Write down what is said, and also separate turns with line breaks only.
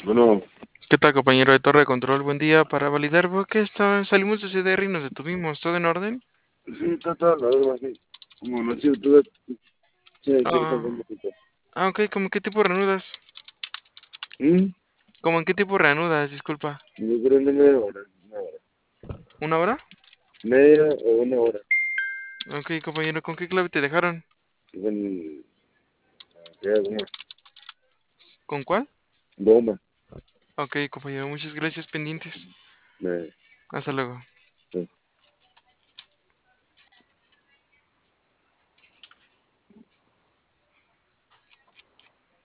Bueno,
¿Qué tal, compañero de Torre de Control? Buen día. Para validar, ¿por qué salimos de CDR y nos detuvimos? ¿Todo en orden?
sí, está la verdad, sí. Como no sé, tú sí, quiero
Ah,
saber un poquito.
ok, ¿cómo qué tipo reanudas?
¿Mm?
¿Cómo en qué tipo reanudas? Disculpa.
Yo creo en media hora,
¿Una hora?
media o una hora.
Ok, compañero, ¿con qué clave te dejaron?
Con, ya, goma,
¿Con cuál?
goma,
Ok, compañero, muchas gracias, pendientes.
me,
Hasta luego.
sí.